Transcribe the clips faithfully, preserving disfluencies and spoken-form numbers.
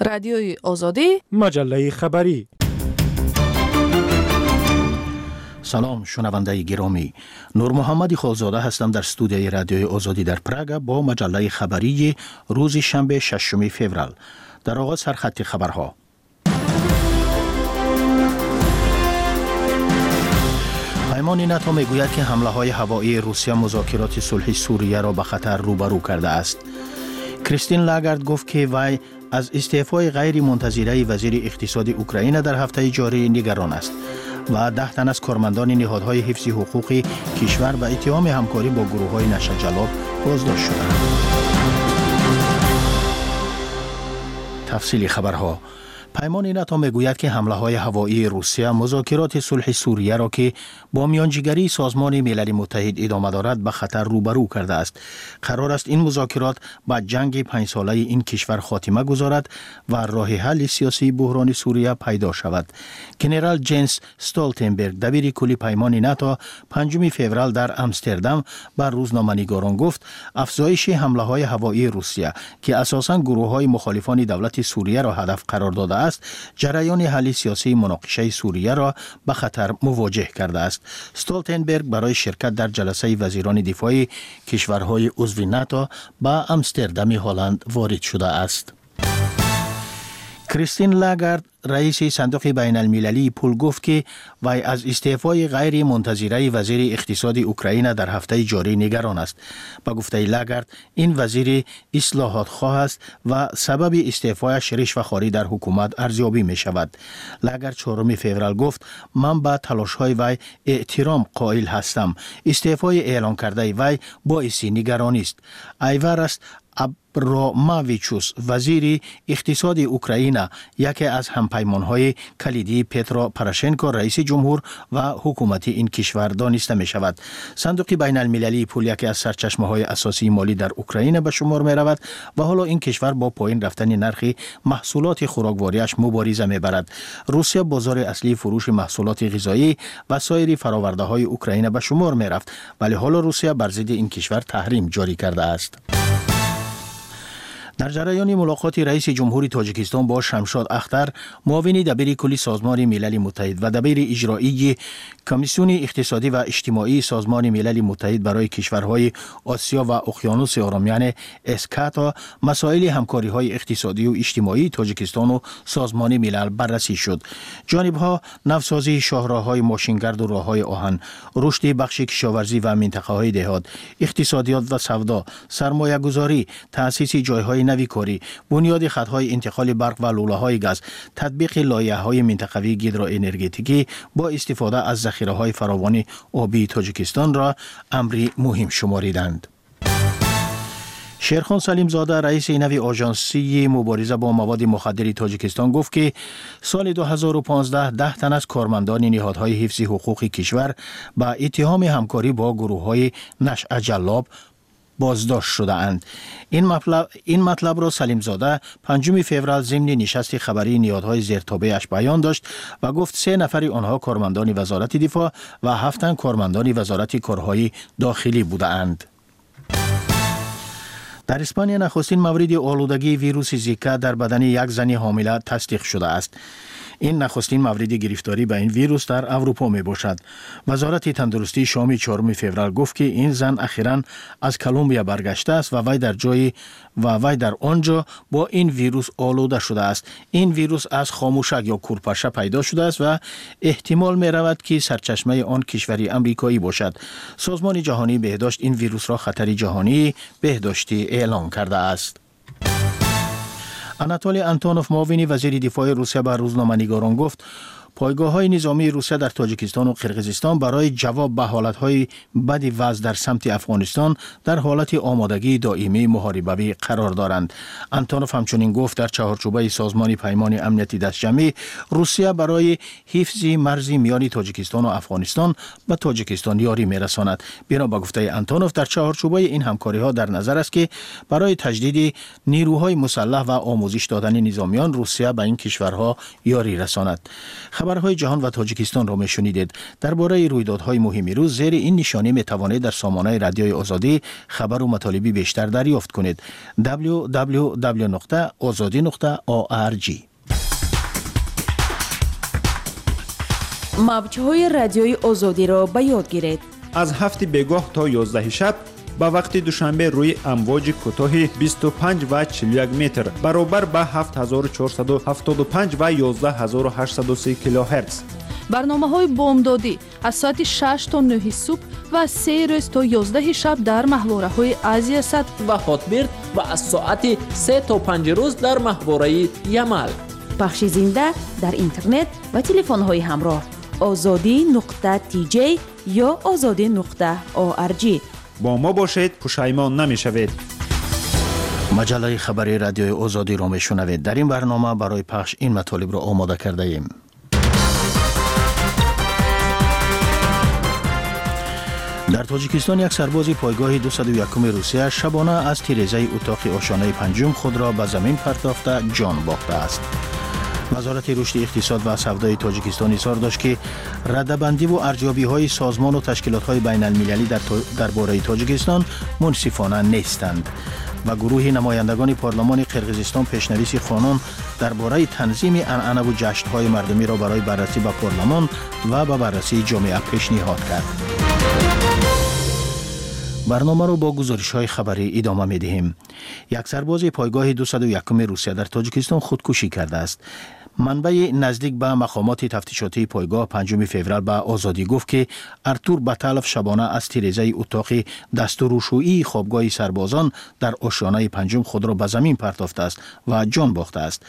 رادیوی آزادی، مجله خبری. سلام شنونده گرامی، نور محمد خالزاده هستم در استودیوی رادیوی آزادی در پراگ با مجله خبری روز شنبه ششم فوریه. در آغاز سرخط خبرها. پیمان ناتو میگوید که حمله های هوایی روسیه مذاکرات صلح سوریه را به خطر روبرو کرده است. کریستین لاگارد گفت که وی از استعفای غیر منتظره وزیر اقتصاد اوکراین در هفته جاری نگران است و ده تن از کارمندان نهادهای حفظ حقوق کشور به اتهام همکاری با گروه‌های نشر جلاب بازداشت شدند. تفصیل خبرها. پیمان ناتو میگوید که حمله های هوایی روسیه مذاکرات صلح سوریه را که با میانجیگری سازمان ملل متحد ادامه دارد به خطر روبرو کرده است. قرار است این مذاکرات با جنگ پنج ساله این کشور خاتمه گذارد و راه حل سیاسی بحران سوریه پیدا شود. ژنرال جنس استولتنبرگ دبیر کلی پیمان ناتو پنجم فوریه در آمستردام بر روزنامه‌نگاران گفت افزایش حمله های هوایی روسیه که اساساً گروه های مخالفان دولت سوریه را هدف قرار داده است، جریان حل سیاسی مناقشه سوریه را به خطر مواجه کرده است. استولتنبرگ برای شرکت در جلسه وزیران دفاع کشورهای عضو ناتو به آمستردام هلند وارد شده است. کریستین لاگارد رئیس صندوق بین المللی پول گفت که وی از استعفای غیر منتظره وزیر اقتصاد اوکراین در هفته جاری نگران است. با گفته لاگارد این وزیر اصلاحات خواه است و سبب استعفایش رشوه‌خواری در حکومت ارزیابی می شود. لاگارد چهارم فوریه گفت من به تلاش‌های وی احترام قائل هستم. استعفای اعلان کرده وی باعث نگرانی است. ایوار است ابراماویچوس وزیر اقتصاد اوکراین یکی از همپیمان‌های کلیدی پترو پروشنکو رئیس جمهور و حکومت این کشور دانسته می شود. صندوق بین المللی پول یکی از سرچشمه‌های اساسی مالی در اوکراین به شمار می رود و حالا این کشور با پایین رفتن نرخ محصولات خوراکواریش مبارزه می برد. روسیه بازار اصلی فروش محصولات غذایی و سایر فرآورده‌های اوکراین به شمار می رفت، ولی حالا روسیه بر ضد این کشور تحریم جاری کرده است. در جریان ملاقات رئیس جمهوری تاجیکستان با شمشاد اختر معاون دبیر کلی سازمان ملل متحد و دبیر اجرایی کمیسیون اقتصادی و اجتماعی سازمان ملل متحد برای کشورهای آسیا و اقیانوس آرامیان اسکاتا مسائل همکاری‌های اقتصادی و اجتماعی تاجیکستان و سازمان ملل بررسی شد. جانب‌ها نوسازی شاهراه‌های ماشینگرد و راه‌های آهن، رشد بخش کشاورزی و منطقه‌های دهات، اقتصادیات و سودا، سرمایه‌گذاری، تأسیس جای‌های نویکاری، بنیاد خطهای انتقال برق و لوله‌های گاز، تطبیق لایحه‌های منطقوی هیدروانرژتیکی با استفاده از ذخیره‌های فراوان آبی تاجیکستان را امری مهم شماریدند. شیرخان سلیم زاده رئیس نوی آژانسی مبارزه با مواد مخدر تاجیکستان گفت که سال دو هزار و پانزده ده تن از کارمندان نهادهای حفظ حقوق کشور با اتهام همکاری با گروه‌های نشر جلاب بازداشت شده اند. این مطلب این مطلب را سلیم زاده پنجم فوریه ضمن نشست خبری نهادهای زیرتابعش بیان داشت و گفت سه نفر آنها کارمندان وزارت دفاع و هفت تن کارمندان وزارت کارهای داخلی بودند. در اسپانیا نخستین مورد آلودگی ویروس زیکا در بدن یک زن حامله تصدیق شده است. این نخستین مورد گرفتاری به این ویروس در اروپا می باشد. وزارت تندرستی شام چهارم فوریه گفت که این زن اخیراً از کلمبیا برگشته است و وی در جای و وی در آنجا با این ویروس آلوده شده است. این ویروس از خاموشک یا کورپشه پیدا شده است و احتمال می رود که سرچشمه آن کشوری امریکایی باشد. سازمان جهانی بهداشت این ویروس را خطر جهانی بهداشتی اعلام کرده است. آناتولی آنتونوف معاون وزیر دفاع روسیه به روزنامه‌نگاران گفت پایگاه‌های نظامی روسیه در تاجیکستان و قرقیزستان برای جواب به حالت‌های بد وضع در سمت افغانستان در حالت آمادگی دائمی محاربوی قرار دارند. آنتونوف همچنین گفت در چهارچوبه سازمان پیمان امنیتی دستجمعی روسیه برای حفظ مرز میان تاجیکستان و افغانستان به تاجیکستان یاری می‌رساند. بنا به گفته آنتونوف در چهارچوبه این همکاری‌ها در نظر است که برای تجدید نیروهای مسلح و آموزش دادن نظامیان روسیه به این کشورها یاری رساند. خبرهای جهان و تاجیکستان را میشنیدید. درباره رویدادهای مهم روز زیر این نشانی می توانید در سامانه رادیوی آزادی خبر و مطالبی بیشتر دریافت کنید. دبلیو دبلیو دبلیو نقطه آزادی نقطه او آر جی. موج‌های رادیوی آزادی را به یاد گیرید. از هفت بگاه تا یازده شب با وقت دوشنبه روی امواج کوتاه بیست و پنج و چهل و یک متر برابر با هفت هزار و چهارصد و هفتاد و پنج و یازده هزار و هشتصد و سی کیلوهرتز. برنامه‌های بامدادی از ساعت شش تا نه صبح و از سه روز تا یازده شب در ماهواره‌های آسیا صد و هاتبرد و از ساعت سه تا پنج روز در ماهواره یمل. پخش زنده در اینترنت و تلفن‌های همراه آزادی نقطه تی جی یا آزادی نقطه او آر جی. با ما باشید، پشیمان نمی‌شوید. مجله خبری رادیوی آزادی را میشنوید. در این برنامه برای پخش این مطالب را آماده کرده ایم. در تاجیکستان یک سرباز پایگاه دویست و یک روسیه شبانه از تیره‌زای اتاق آشانه پنجم خود را به زمین پرتافته جان باخته است. وزارت رشد اقتصاد و سودای تاجیکستان اظهار داشت که رده‌بندی و ارزیابی‌های سازمان و تشکیلات‌های بین‌المللی در درباره تاجیکستان منصفانه نیستند و گروه نمایندگان پارلمان قرقیزستان پیشنویس قانون درباره تنظیم عنعنه و جشن‌های مردمی را برای بررسی به پارلمان و به بررسی جامعه پیشنهاد کرد. برنامه رو با گزارش‌های خبری ادامه می‌دهیم. یک سرباز پایگاه دویست و یک روسیه در تاجیکستان خودکشی کرده است. منبع نزدیک به مقامات تفتیشاتی پایگاه پنجم فوریه به آزادی گفت که ارتور باتالوف شبانه از تیره‌زای اتاق دستورالشویی خوابگاه سربازان در آشیانه پنجم خود را به زمین پرتافته است و جان باخته است.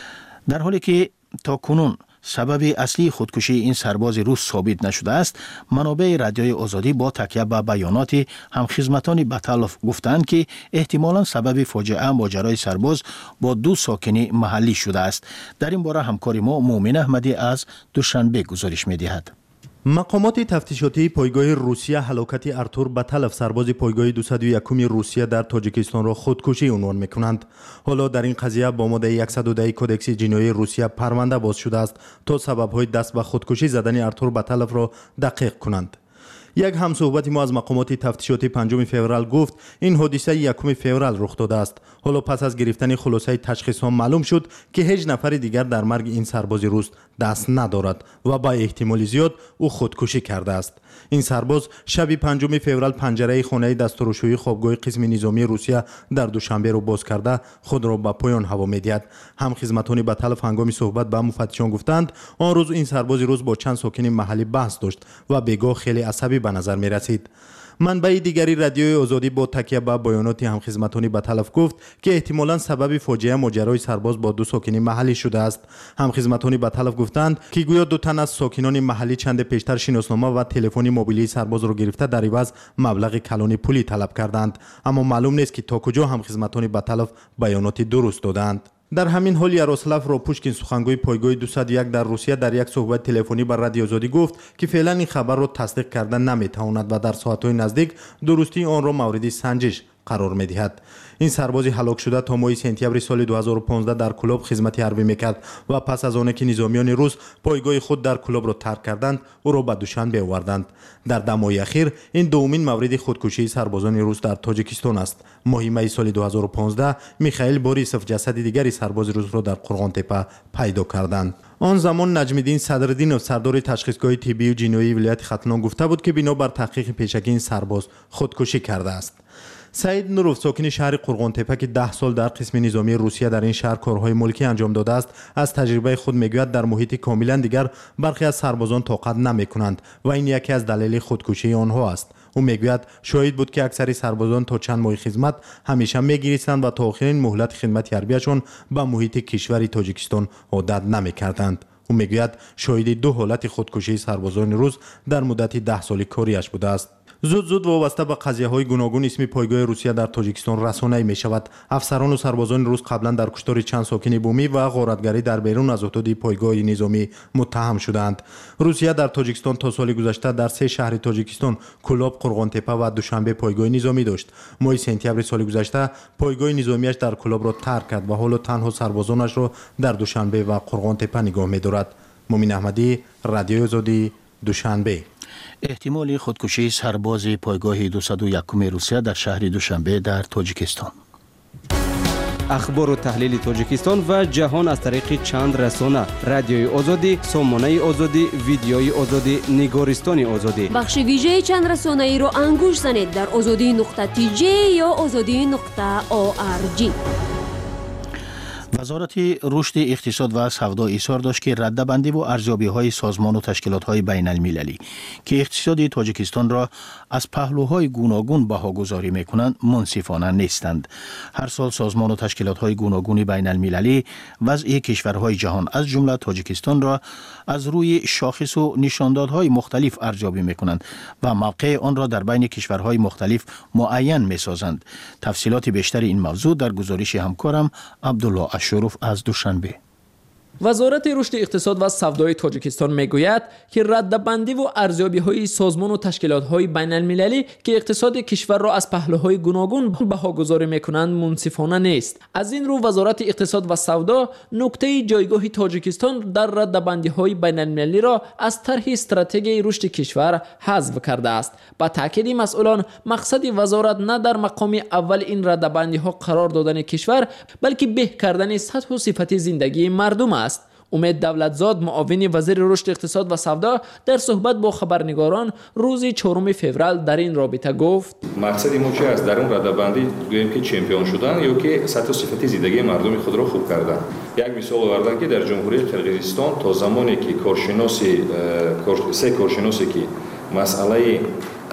در حالی که تا کنون سبب اصلی خودکشی این سرباز روس ثابت نشده است، منابع رادیوی آزادی با تکیه به بیانات همخدمتان باتالوف گفتند که احتمالاً سبب فاجعه ماجرای سرباز با دو ساکن محلی شده است. در این باره همکار ما مومن احمدی از دوشنبه گزارش می‌دهد. مقامات تفتیشاتی پایگاه روسیه هلاکت ارتور باتالوف سرباز پایگاه دویست و یک روسیه در تاجیکستان را خودکشی عنوان می‌کنند. حالا در این قضیه با ماده صد و ده کدکس جنایی روسیه پرونده باز شده است تا سبب‌های دست به خودکشی زدن ارتور باتالوف را دقیق کنند. یک همصحبت ما از مقامات تفتیشاتی پنجم فوریه گفت این حادثه یکم فوریه رخ داده است. حالا پس از گرفتن خلاصه تشخیص ها معلوم شد که هیچ نفر دیگر در مرگ این سرباز روس دست ندارد و با احتمال زیاد او خودکشی کرده است. این سرباز شب پنجم فوریه پنجره خانه دستورالشویی خوابگاه قسم نظامی روسیه در دوشنبه را باز کرده خود را به پایان هوا می‌دهد. هم خدمتان باتالوف هنگام صحبت با مفتشان گفتند آن روز این سرباز روس با چند ساکن محلی بحث داشت و بگاه خیلی عصبی به نظر می رسید. منبع دیگری رادیوی آزادی با تکیه به بیانات همخدمتان باتالوف گفت که احتمالاً سبب فاجعه ماجرای سرباز با دو ساکن محلی شده است. همخدمتان باتالوف گفتند که گویا دو تن از ساکنان محلی چند پیشتر شناسنامه و تلفن موبیلی سرباز را گرفته در عوض مبلغ کلان پولی طلب کردند، اما معلوم نیست که تا کجا همخدمتان باتالوف بیانات درست دادند. در همین حال یاروسلاو روپوشکین سخنگوی پایگاه دویست و یک در روسیه در یک صحبت تلفنی با رادیو آزادی گفت که فعلا این خبر را تصدیق کردن نمیتواند و در ساعت‌های نزدیک درستی آن را مورد سنجش قرار می‌دهد. این سرباز هلاک شده تا ماه سپتامبر سال دو هزار و پانزده در کلاب خدمت حربی میکرد و پس از آنکه نظامیان روس پایگاه خود در کلاب را ترک کردند او را به دوشنبه آوردند. در دمای اخیر این دومین مورد خودکشی سربازان روس در تاجیکستان است. ماه می سال دو هزار و پانزده میخائیل بوریسوف جسد دیگری سرباز روس را در قرغان تپه پیدا کردند. آن زمان نجم‌الدین صدرالدینوف سردار تشخیصگاه طبی و جنایی ولایت ختلان گفته بود که بنا بر تحقیق پیشگی این سرباز خودکشی کرده است. سعید نوروف ساکن شهر قرغان تپه که ده سال در قسم نظامی روسیه در این شهر کارهای ملکی انجام داده است از تجربه خود میگوید در محیط کاملا دیگر برخی از سربازان طاقت نمیکنند و این یکی از دلایل خودکشی آنها است. او میگوید شاهد بود که اکثر سربازان تا چند ماه خدمت همیشه میگریستند و تا آخرین مهلت خدمت حربیشان به محیط کشور تاجیکستان عادت نمیکردند. او میگوید شاهد دو حالت خودکشی سربازان روس در مدت ده سالی کاریش بوده است. زود زود وابسته به قضیه‌های گوناگون اسم پایگاه روسیه در تاجیکستان رسانه‌ای می‌شود. افسران و سربازان روس قبلا در کشتار چند ساکن بومی و غارتگری در بیرون از حدود پایگاه نظامی متهم شدند. روسیه در تاجیکستان تا سال گذشته در سه شهر تاجیکستان کلاب، قرغان تپه و دوشنبه پایگاه نظامی داشت. ماه سپتامبر سال گذشته پایگاه نظامیش در کلاب را ترک کرد و حالا تنها سربازانش را در دوشنبه و قرغان تپه نگاه می‌دارد. مومین احمدی، رادیو آزادی، دوشنبه. احتمال خودکشی سرباز پایگاه دویست و یک روسیه در شهر دوشنبه در تاجیکستان. اخبار و تحلیل تاجیکستان و جهان از طریق چند رسانه: رادیوی آزادی، سامانه آزادی، ویدیوی آزادی، نگارستان آزادی. بخش ویژه چند رسانه ای را انگوش زنید در آزادی نقطه تی جی یا آزادی نقطه او آر جی. وزارت رشد اقتصاد و سودا اظهار داشت که رده‌بندی و ارزیابی‌های سازمان و تشکیلات‌های بین‌المللی که اقتصاد تاجیکستان را از پهلوهای گوناگون بهاگذاری می‌کنند منصفانه نیستند. هر سال سازمان و تشکیلات‌های گوناگون بین‌المللی وضع کشورهای جهان از جمله تاجیکستان را از روی شاخص و نشاندادهای مختلف ارزیابی می‌کنند و موقع آن را در بین کشورهای مختلف معین می‌سازند. تفصیلات بیشتر این موضوع در گزارش همکارم عبدالله شروف از دوشنبه. وزارت رشد اقتصاد و سودای تاجیکستان میگوید که رده‌بندی و ارزیابی‌های سازمان و تشکیلات‌های بین‌المللی که اقتصاد کشور را از پهلوهای گوناگون بهاگذاری می‌کنند منصفانه نیست. از این رو وزارت اقتصاد و سودا نقطه جایگاه تاجیکستان در رده‌بندی‌های بین‌المللی را از طرح استراتژی رشد کشور حذف کرده است. با تاکید مسئولان مقصد وزارت نه در مقام اول این رده‌بندی‌ها قرار دادن کشور بلکه بهتر کردن سطح و صفت زندگی مردم است. امید دولتزاد معاون وزیر رشد اقتصاد و سودا در صحبت با خبرنگاران روز چهارم فوریه در این رابطه گفت: مقصد ما چه است؟ در اون رده‌بندی گوییم که چمپیون شدن یا که سطح و صفت زندگی مردم خود را خوب کردن. یک مثال آوردن که در جمهوری قرقیزستان تا زمانی که کارشناسی سه کارشناسی که مسئله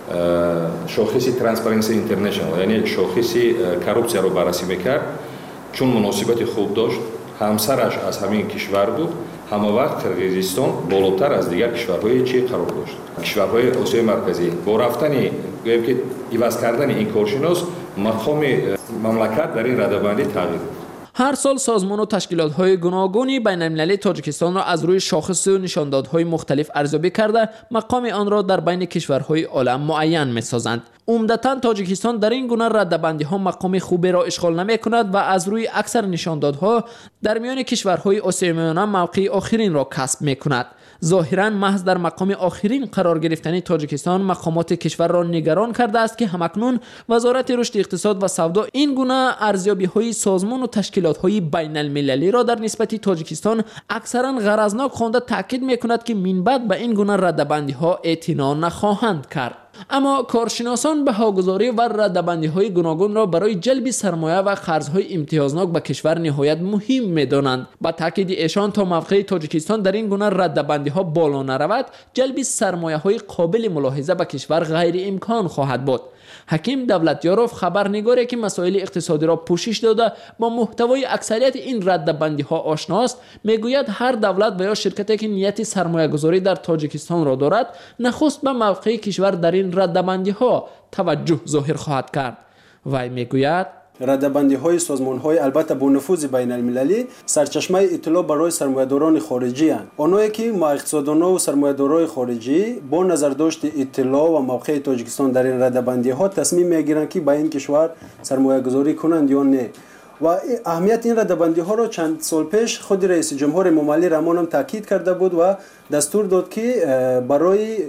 شاخص ترانسپرنسی اینترنشنال یعنی شاخص کارپسیا رو بررسی میکرد، چون مناسبت خوب داشت، همسرش از همین کشور بود، همه وقت قرقیزستان بالاتر از دیگر کشورهای چی قرار داشت. کشورهای آسیای مرکزی با رفتن گوییم که عوض کردن این کارشناس مقام مملکت در این رده‌بندی تغییر. هر سال سازمان و تشکیلات‌های گوناگون بین‌المللی تاجیکستان را از روی شاخص و نشاندادهای مختلف ارزیابی کرده مقام آن را در بین کشورهای عالم معین می‌سازند. عمدتاً تاجیکستان در این گونه رده‌بندی‌ها مقام خوبی را اشغال نمی‌کند و از روی اکثر نشاندادها در میان کشورهای آسیای میانه موقع آخرین را کسب می‌کند. ظاهراً محض در مقام آخرین قرار گرفتن تاجیکستان مقامات کشور را نگران کرده است که همکنون وزارت رشد اقتصاد و سودا این گونه ارزیابی‌های سازمان و تشکیلات‌های بین‌المللی را در نسبت تاجیکستان اکثراً غرضناک خوانده تاکید می‌کند که من بعد به این گونه رده‌بندی‌ها اعتنا نخواهند کرد. اما کارشناسان بهاگذاری و رده‌بندی‌های گوناگون را برای جلب سرمایه و قرض‌های امتیازناک به کشور نهایت مهم می‌دانند. با تاکید ایشان تا موقع تاجیکستان در این گونه رده‌بندی‌ها بالا نرود، جلب سرمایه‌های قابل ملاحظه به کشور غیر امکان خواهد بود. حکیم دولتیاروف خبرنگاری که مسائل اقتصادی را پوشش داده با محتوای اکثریت این رده‌بندی‌ها آشناست میگوید هر دولت و یا شرکتی که نیت سرمایه‌گذاری در تاجیکستان را دارد نخست به موقع کشور در این رده‌بندی‌ها توجه ظاهر خواهد کرد. وی میگوید رده‌بندی‌های سازمان‌های البته با نفوذ بین‌المللی سرچشمه اطلاع برای سرمایه‌داران خارجی اند. آنهایی که ما اقتصاددانان و سرمایه‌داران خارجی با نظرداشت اطلاع و موقع تاجیکستان در این رده‌بندی‌ها تصمیم می‌گیرند که به این کشور سرمایه‌گذاری کنند یا نه. و اهمیت این رده‌بندی‌ها را چند سال پیش خود رئیس جمهور ممالی رحمان هم تاکید کرده بود و دستور داد که برای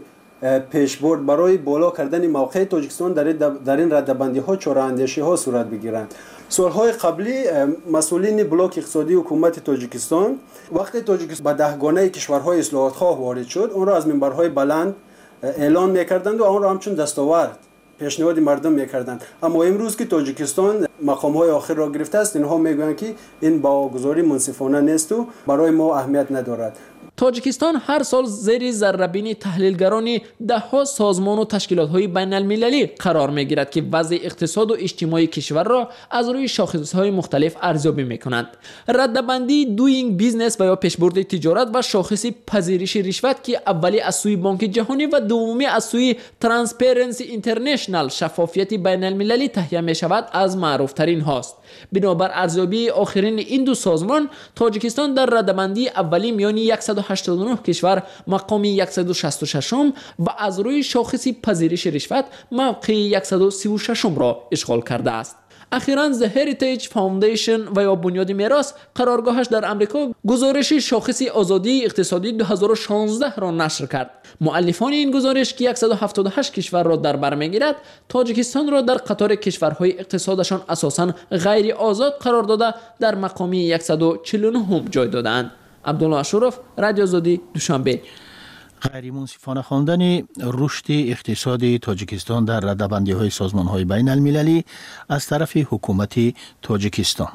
پیشبرد برای بالا کردن موقع تاجیکستان در در این رده‌بندی‌ها چاره‌اندیشی‌ها صورت بگیرند. سالهای قبلی مسئولین بلاک اقتصادی حکومت تاجیکستان وقتی تاجیکستان به دهگانه کشورهای اصلاحات‌خواه وارد شد، اون را از منبرهای بلند اعلان می‌کردند و آن را همچون دستاورد پیشنهاد مردم می‌کردند. اما امروز که تاجیکستان مقام‌های آخر را گرفته است، اینها میگویند که این باگذاری منصفانه نیست و برای ما اهمیت ندارد. تاجیکستان هر سال زیر ذره‌بین تحلیلگران ده‌ها سازمان و تشکیلات‌های بین‌المللی قرار می‌گیرد که وضع اقتصاد و اجتماعی کشور را از روی شاخص‌های مختلف ارزیابی می‌کنند. رده‌بندی دوینگ بیزنس و یا پیشبرد تجارت و شاخص پذیرش رشوت که اولی از سوی بانک جهانی و دومی از سوی ترانسپرنسی اینترنشنال شفافیت بین‌المللی تهیه می‌شود از معروف‌ترین هاست. بنابر ارزیابی آخرین این دو سازمان، تاجیکستان در رده‌بندی اولی میان صد و هشتاد و نه کشور مقام صد و شصت و شش و از روی شاخص پذیرش رشوت موقع صد و سی و شش را اشغال کرده است. اخیراً The Heritage Foundation و یا بنیاد میراث قرارگاهش در امریکا گزارش شاخص آزادی اقتصادی دو هزار و شانزده را نشر کرد. مؤلفان این گزارش که صد و هفتاد و هشت کشور را در بر میگیرد، تاجیکستان را در قطار کشورهای اقتصادشان اساساً غیر آزاد قرار داده در مقام صد و چهل و نه جای دادند. عبدالله اشرف، رادیو آزادی، دوشنبه. غیر منصفانه خواندن رشد اقتصادی تاجیکستان در رده‌بندی‌های سازمان‌های بین المللی از طرف حکومت تاجیکستان.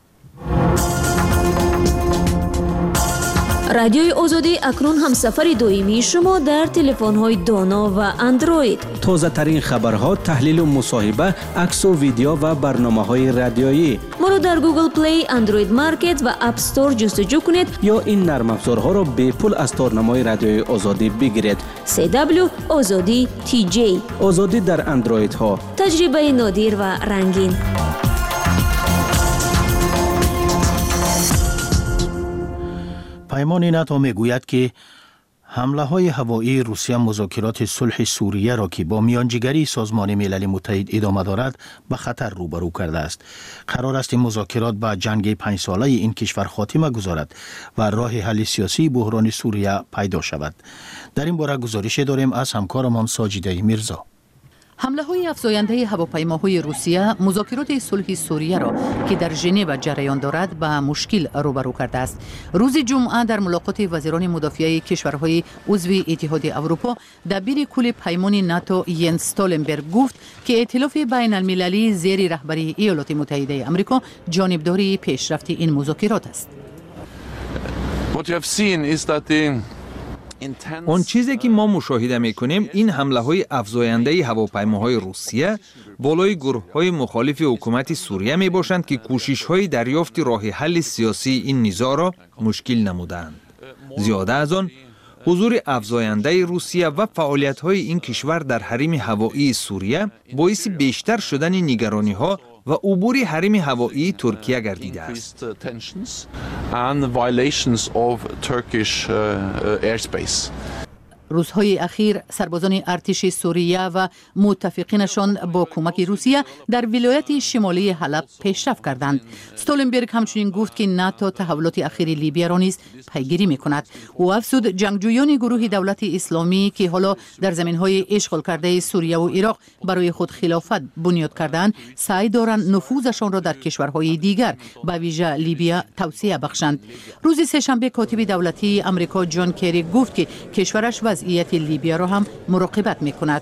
رادیوی آزادی اکنون همسفر دائمی شما در تلفن‌های دانا و اندروید. تازه ترین خبرها، تحلیل و مصاحبه، عکس و ویدیو و برنامه‌های رادیویی. ما را در گوگل پلی، اندروید مارکت و اپ استور جستجو کنید یا این نرم افزارها را به پول از تارنمای رادیوی آزادی بگیرید. سی دبلیو آزادی تی جی. آزادی در اندروید ها. تجربه نادر و رنگین. پیمان ناتو میگوید که حمله های هوایی روسیه مذاکرات صلح سوریه را که با میانجیگری سازمان ملل متحد ادامه دارد به خطر روبرو کرده است. قرار است این مذاکرات با جنگ پنج ساله این کشور خاتمه گذارد و راه حل سیاسی بحران سوریه پیدا شود. در این باره گزارش داریم از همکارمان ساجیده میرزا. حمله های افزاینده هواپیماهای روسیه مذاکرات صلح سوریه را که در ژنو جریان دارد به مشکل روبرو کرده است. روز جمعه در ملاقات وزیران مدافعه کشورهای عضو اتحاد اروپا، دبیر کل پیمان ناتو ینس استولنبرگ گفت که ائتلاف بین المللی زیر رهبری ایالات متحده آمریکا جانبداری پیشرفت این مذاکرات است. اون چیزی که ما مشاهده میکنیم این حمله های افزاینده هواپیماهای روسیه بالای گروه های مخالف حکومت سوریه می باشند که کوشش های دریافت راه حل سیاسی این نزاع را مشکل نمودند. زیاده از آن، حضور افزاینده روسیه و فعالیت های این کشور در حریم هوایی سوریه باعث بیشتر شدن نگرانی ها و عبور حریم هوایی ترکیه گردیده است. روزهای اخیر سربازان ارتش سوریه و متفقینشان با کمک روسیه در ولایت شمالی حلب پیشرفت کردند. استولنبرگ همچنین گفت که ناتو تحولات اخیر لیبیا را نیز پیگیری می‌کند. او افزود جنگجویان گروه دولت اسلامی که حالا در زمین‌های اشغال کرده سوریه و عراق برای خود خلافت بنیاد کردند، سعی دارند نفوذشان را در کشورهای دیگر به ویژه لیبیا توسعه بخشند. روز سه‌شنبه کاتب دولتی آمریکا جان کری گفت که کشورش وضعیت لیبیا را هم مراقبت می‌کند.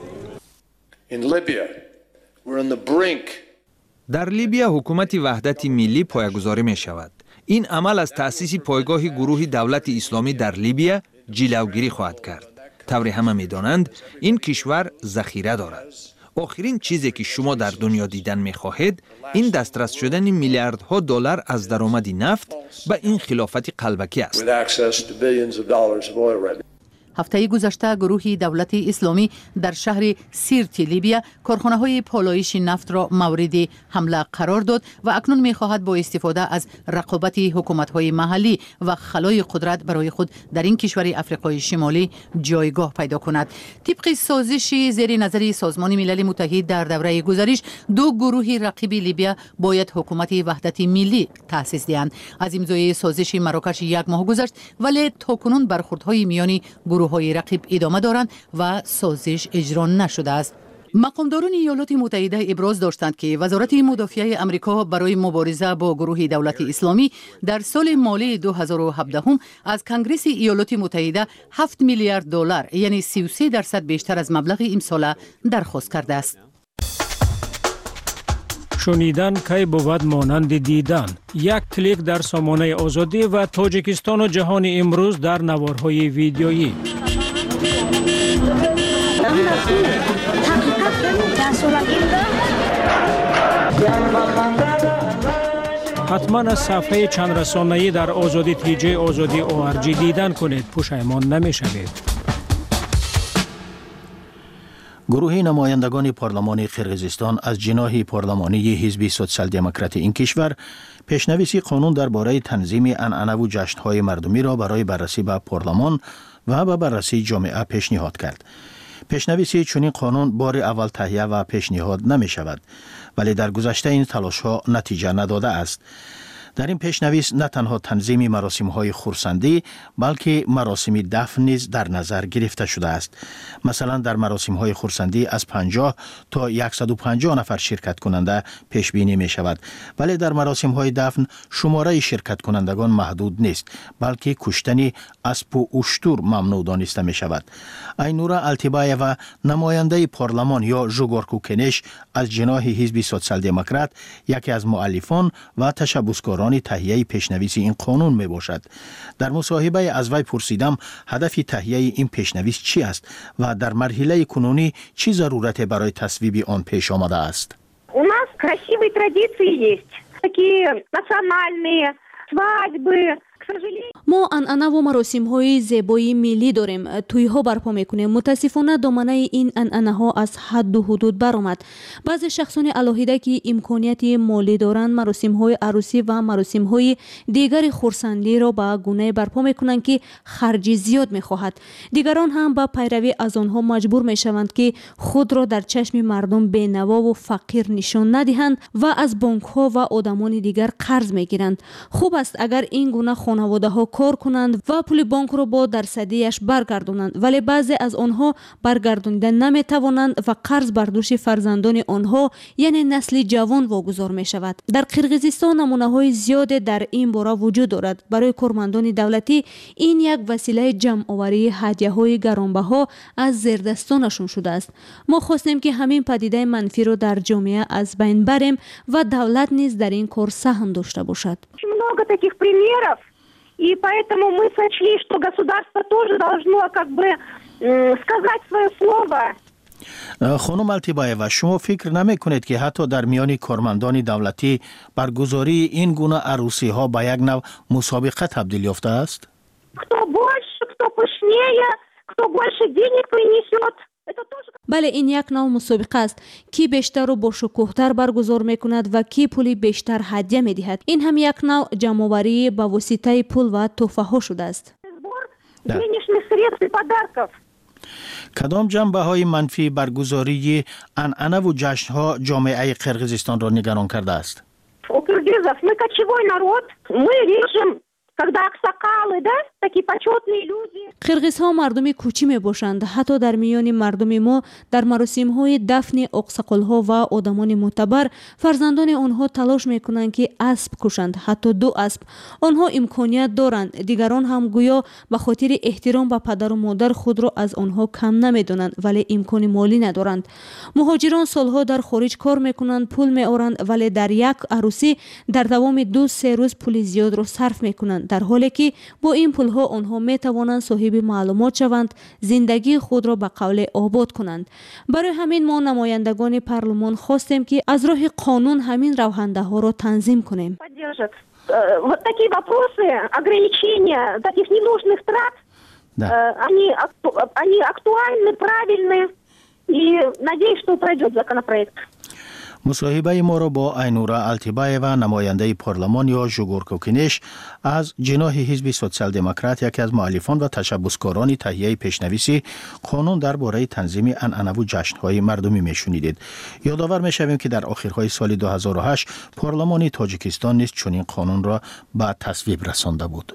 در لیبیا حکومت وحدت ملی پایه‌گذاری می‌شود. این عمل از تأسیس پایگاه گروه دولت اسلامی در لیبیا جلوگیری خواهد کرد. طوری همه می‌دانند این کشور ذخیره دارد. آخرین چیزی که شما در دنیا دیدن می‌خواهید این دسترس شدن میلیاردها دلار از درآمد نفت به این خلافت قلبکی است. هفته گذشته گروه دولت اسلامی در شهر سیرت لیبیا کارخانه‌های پالایش نفت را مورد حمله قرار داد و اکنون می‌خواهد با استفاده از رقابت حکومت‌های محلی و خلای قدرت برای خود در این کشور افریقای شمالی جایگاه پیدا کند. طبق سازشی زیر نظر سازمان ملل متحد در دوره گذشته، دو گروه رقیب لیبیا باید حکومت وحدت ملی تأسیس دهند. از امضای سازش مراکش یک ماه گذشت، ولی تاکنون برخوردهای میانی گروه‌های رقیب ادامه دارند و سازش اجرا نشده است. مقامداران ایالات متحده ابراز داشتند که وزارت مدافعه آمریکا برای مبارزه با گروه دولت اسلامی در سال مالی دو هزار و هفده از کنگره ایالات متحده هفت میلیارد دلار یعنی سی و سه درصد بیشتر از مبلغ امساله درخواست کرده است. شنیدن کی بود مانند دیدن. یک کلیک در سامانه آزادی و تاجیکستان و جهان امروز در نوارهای ویدیویی. حتما از صفحه چند رسانه‌ای در آزادی تی جی آزادی او آر جی دیدن کنید، پشیمان نمی‌شوید. گروه نمایندگان پارلمان قرقیزستان از جناح پارلمانی حزب سوسیال دموکرات این کشور پیشنویسی قانون درباره تنظیم عنعنه و جشن‌های مردمی را برای بررسی به پارلمان و به بررسی جامعه پیشنهاد کرد. پیشنویس چنین قانون بار اول تهیه و پیشنهاد نمی شود، ولی در گذشته این تلاش ها نتیجه نداده است. در این پیشنویس نه تنها تنظیم مراسم های خرسندی بلکه مراسم دفن نیز در نظر گرفته شده است. مثلا در مراسم های خرسندی از پنجاه تا صد و پنجاه نفر شرکت کننده پیش بینی می شود، ولی در مراسم های دفن شماره شرکت کنندگان محدود نیست، بلکه کشتن اسب و اشتر ممنوع دانسته می شود. اینورا التیبایوا نماینده پارلمان یا ژوگورکو کنش از جناح حزب سوسیال دموکرات یکی از مؤلفان و تشبثکاران تهیه پیشنویس این قانون می باشد. در مصاحبه از وی پرسیدم هدف تهیه این پیشنویس چی است و در مرحله کنونی چی ضرورت برای تصویب آن پیش آمده است. У нас красивые традиции есть. Такие национальные свадьбы. ما анъанаву маросимҳои зебоии миллӣ дорем, тӯйҳо барпо мекунем. мутаассифона доманаи ин анъанаҳо аз ҳадду ҳудуд баромад. баъзе шахсони алоҳида ки имконияти молӣ доранд маросимҳои арӯсӣ ва маросимҳои дигари хурсандиро ба гунае барпо мекунанд ки харҷи зиёд мехоҳад. дигарон ҳам ба пайравӣ аз онҳо маҷбур мешаванд ки худро дар чашми мардум бенавову фақир нишон надиҳанд ва аз бонкҳо ва одамони дигар қарз мегиранд. хуб аст агар ин гуна хонаводаҳо кор кунанд ва пули бонкро бо дарсадияш баргардонанд, вале баъзе аз онҳо баргардонида наметавонанд ва қарз бар дӯши фарзандони онҳо яъне насли ҷавон вогузор мешавад. дар қирғизистон намунаҳои зиёде дар ин бора вуҷуд дорад. барои кормандони давлатӣ ин як василаи ҷамъоварии ҳадияҳои гаронбаҳо аз зердастонашон шудааст. мо хостем ки ҳамин падидаи манфиро дар ҷомеа аз байн барем ва давлат низ дар ин кор саҳм дошта бошад. Много таких примеров. И поэтому мы сочли, что государство тоже должно как бы сказать свое слово. خانم التیبایوا، شما فکر نمی کنید که حتی در میان کارمندان دولتی برگزاری این گونه عروسی ها به یک نوع مسابقه تبدیل یافته است؟ Кто больше, кто пышнее, кто больше денег принесет. бале ин як нав мусобиқа аст. ки бештару бошукӯҳтар баргузор мекунад ва ки пули бештар ҳадя медиҳад. ин ҳам як нав ҷамъоварӣ ба воситаи пул ва тӯҳфаҳо шудааст. Денежных средств и подарков. کدام جنبه‌های منفی برگزاری انعنه و جشن‌ها جامعه قرقیزستان را نگران کرده است؟ У киргизов мы кочевой народ, мы режем, когда аксакалы, да, такие почетные люди. қирғизҳо мардуми кӯчӣ мебошанд. ҳатто дар миёни мардуми мо дар маросимҳои дафни оқсақолҳо ва одамони мӯътабар фарзандони онҳо талош мекунанд ки асб кушанд, ҳатто ду асб. онҳо имконият доранд. дигарон ҳам гӯё ба хотири эҳтиром ба падару модар худро аз онҳо кам намедонанд, вале имкони молӣ надоранд. муҳоҷирон солҳо дар хориҷ кор мекунанд, пул меоранд, вале дар як арӯсӣ дар давоми ду се рӯз пули зиёдро сарф мекунанд, дар ҳоле ки бо ин пулҳо онҳо метавонанд соҳиби маълумот шаванд, зиндагии худро ба қавле обод кунанд. барои ҳамин мо намояндагони парлумон хостем ки аз роҳи қонун ҳамин равҳандаҳоро танзим кунем. Вот такие вопросы ограничения таких ненужных трат, да. они, они актуальны, правильны, и надеюсь, что пройдет законопроект. مصاحبه ما را با اینورا التیبایوا نماینده پارلمان یا ژوگورکو کنش از جناح حزب سوسیال دموکرات یکی از مؤلفان و تشبثکاران تهیه پیشنویس قانون درباره تنظیم انعنه و جشن‌های مردمی میشنیدید. یادآور می‌شویم که در آخرهای سال دو هزار و هشت پارلمان تاجیکستان نیز چنین قانون را به تصویب رسانده بود.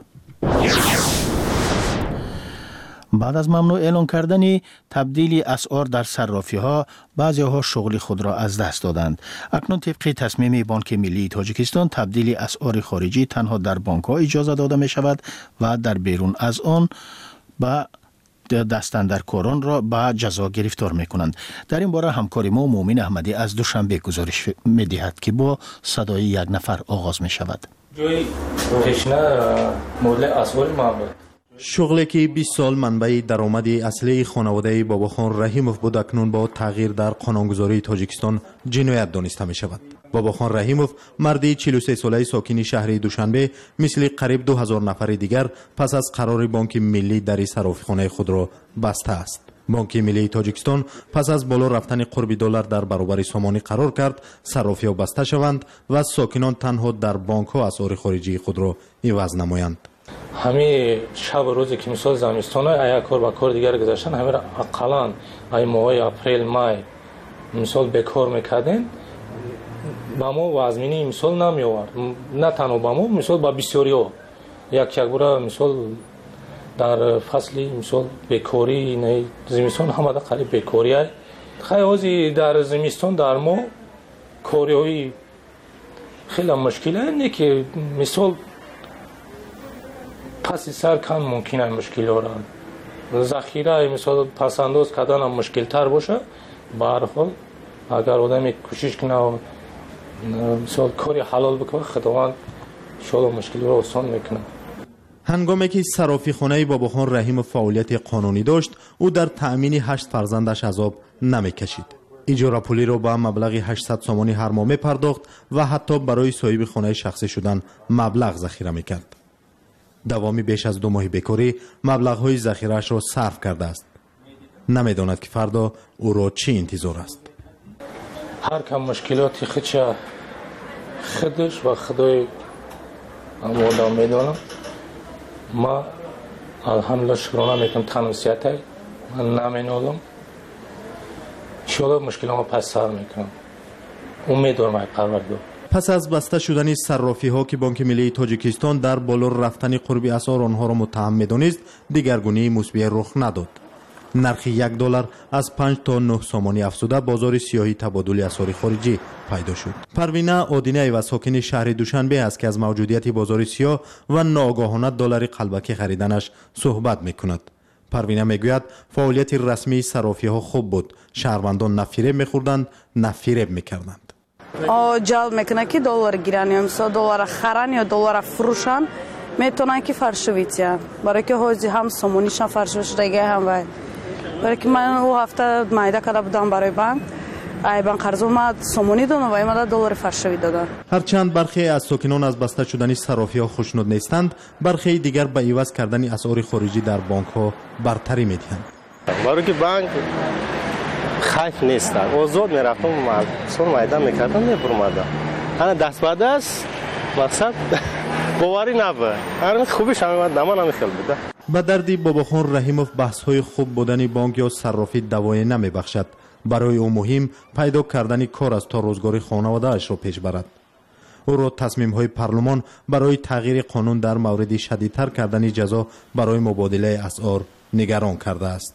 بعد از ممنوع اعلان کردن تبدیل اسعار در صرافی ها، بعضی ها شغل خود را از دست دادند. اکنون طبق تصمیم بانک ملی تاجیکستان تبدیل اسعار خارجی تنها در بانک ها اجازه داده می شود و در بیرون از آن با دستاندرکاران را به جزا گرفتار می کنند. در این باره همکاری ما مومن احمدی از دوشنبه گزارش می دهد که با صدای یک نفر آغاز می شود. جوی تشنه مول اسعار معاملات شغلی که بیست سال منبع درآمد اصلی خانواده باباخان رحیموف بود اکنون با تغییر در قانونگذاری تاجیکستان جنایت دانسته می شود. باباخان رحیموف مردی چهل و سه ساله ساکن شهر دوشنبه مثل قریب دو هزار نفر دیگر پس از قرار بانک ملی در صرافیخانه خود را بسته است. بانک ملی تاجیکستان پس از بالا رفتن قرب دلار در برابر سامانی قرار کرد صرافی‌ها بسته شوند و ساکنان تنها در بانک‌ها اسعار خارجی خود را عوض نمایند. همه شب و روزی که مثال زمستان های کار با کار دیگر گذاشتن همه را اقلا ای ماه اپریل مای مثال بکار میکردن با ما وازمینی مثال نمی آورد نه تنها با ما مثال با بسیاری ها یک یک بار مثال در فصل مثال بکاری نه زمستان هم در قریب بکاری های خیلی در زمستان در ما کاری های خیلی مشکل نه که مثال پس سر کم ممکنه مشکل ها را ذخیره مثال پس انداز کردن هم مشکل تر باشه به هر حال اگر آدم کوشش کنه مثال کاری حلال بکنه خداوند شاید مشکل را آسان میکنه. هنگامی که صرافی خانه باباخان رحیم فعالیت قانونی داشت او در تأمین هشت فرزندش عذاب نمیکشید. اجاره پولی را با مبلغ هشتصد سومانی هر ماه میپرداخت و حتی برای صاحب خانه شخصی شدن مبلغ ذخیره میکرد. دوامی بیش از دو ماه بیکاری مبلغ های ذخیره‌اش را صرف کرده است. نمیداند که فردا او را چی انتظار است. هر کم مشکلاتی خودش خودش و خدای آدم میدانم. ما الحمدلله شکرانه میکنم تنوسیت های من نمینالم شاید مشکل ما پس سر میکنم امیدوارم های پروردگار. پس از بسته شدن صرافی ها که بانک ملی تاجیکستان در بالا رفتن قرب اسعار آنها را متهم میدانست دیگرگونی مثبت رخ نداد. نرخ یک دلار از پنج تا نه سومانی افزوده بازار سیاهی تبادل اسعار خارجی پیدا شد. پروینه آدینه و ساکن شهر دوشنبه است که از موجودیت بازار سیاه و ناگاهانه دلار قلبکی خریدنش صحبت میکند. پروینه میگوید فعالیت رسمی صرافی ها خوب بود. شهروندان نه فریب میخوردند نه فریب میکردند. جلب میکنه که دلار گیرن یا دلار خرن یا دلار فروشن میتونن که فرشویتیان برای که حاضی هم سومونیشان فرشوش دیگه هم باید برای که من او هفته مایده کرده بودم برای بانک ای بانک قرض اومد سومونی دادن و ایماده دلار فرشوی دادن. هرچند برخی از ساکنان از بسته شدن صرافی ها خوشنود نیستند برخی دیگر به عوض کردن اسعار خارجی در بانک ها برتری میدهند. برای که بانک خیف نیست آزاد میرفتم سر مایده میکردم میبرمادم انا دست به دست مقصد باوری نبود هر خوبش هم نما نمیخواد بده. به دردی باباخان رحیموف بحث های خوب بودن بانک یا صرافی دوای نمیبخشد. برای او مهم پیدا کردن کار است تا روزگار خانواده اش را پیش برد. او را تصمیم های پارلمان برای تغییر قانون در مورد شدیدتر کردن جزا برای مبادله اسعار نگران کرده است.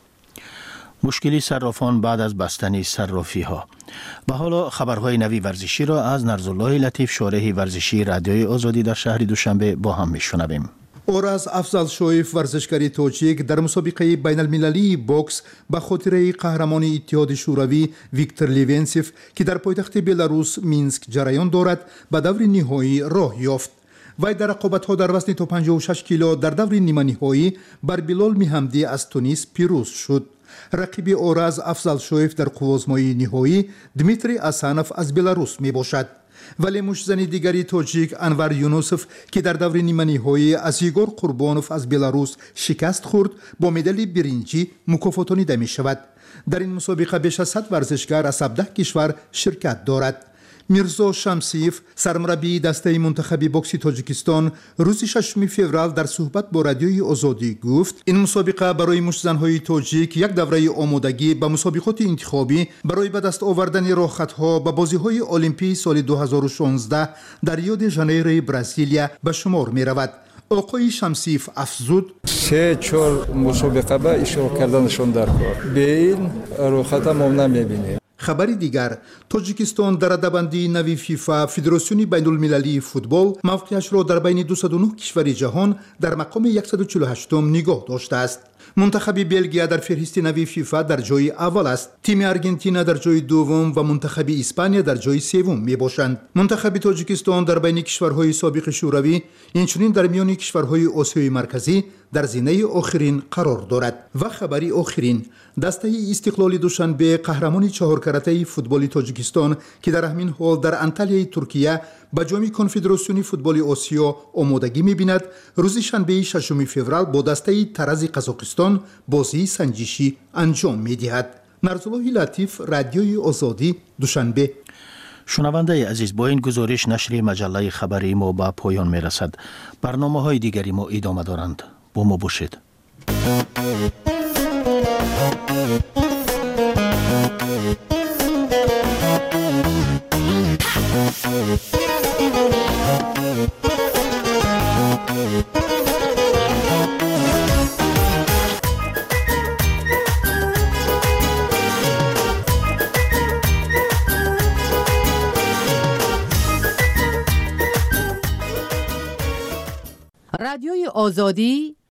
مشکلی صرافان بعد از بستن صرافی ها. و حالا خبرهای نوی ورزشی را از نرزالله لطیف شارح ورزشی رادیوی آزادی در شهر دوشنبه با هم میشنویم. اورز افضل شویف ورزشکاری توجیک در مسابقه بین المللی بوکس به خاطر قهرمان اتحاد شوروی ویکتور لیونسیف که در پایتخت بلاروس مینسک جریان دارد به دور نهایی راه یافت. وی در رقابت‌ها در وزن تا پنجاه و شش کیلو در دور نیمه نهایی بر بلال میحمدی از تونس پیروز شد. رقیب اورز افضل شویف در قوازمایی نهایی دمیتری اسانوف از بلاروس می باشد. ولی مشزن دیگری توجیک انور یونوسف که در دور نیمه نهایی از ایگور قربانوف از بلاروس شکست خورد با مدال برنجی مکافاتانیده می شود. در این مسابقه بیش از صد ورزشکار از هفده کشور شرکت دارد. میرزا شمسیف سرمربی دسته منتخب بوکس تاجیکستان روز ششم فوریه در صحبت با رادیوی آزادی گفت این مسابقه برای مشزن‌های تاجیک یک دوره آمادگی به مسابقات انتخابی برای به دست آوردن راه‌خطها به بازی‌های المپی سال دو هزار و شانزده در ریو دی ژانیرو برزیلیا به شمار می‌رود. آقای شمسیف افزود سه چهار مسابقه به اشتراک کردنشون در کار به این راه‌خطا ما نمی‌بینیم. خبری دیگر تاجیکستان در رده‌بندی نوی فیفا فدراسیون بین المللی فوتبال موقعش را در بین دویست و نه کشور جهان در مقام صد و چهل و هشت نگاه داشته است. منتخب بلژیم در فهرست نوی فیفا در جای اول است. تیم آرژانتین در جای دوم و منتخب اسپانیا در جای سوم می باشند. منتخب تاجیکستان در بین کشورهای سابق شوروی اینچنین در میان کشورهای آسیای مرکزی در زینه آخرین قرار دارد. و خبری آخرین دسته استقلال دوشنبه قهرمان چهار کرته فوتبال تاجیکستان که در همین حال در انتالیای ترکیه به جام کنفدراسیون فوتبال آسیا آمادگی می‌بیند روز شنبه ششم فوریه با دسته ترز قزاقستان بازی سنجشی انجام می‌دهد. نرزالله لطیف رادیوی آزادی دوشنبه. شنونده عزیز، با این گزارش نشر مجله خبری ما به پایان می رسد. برنامه های دیگری ما ادامه دارند. با ما باشید. رادیوی آزادی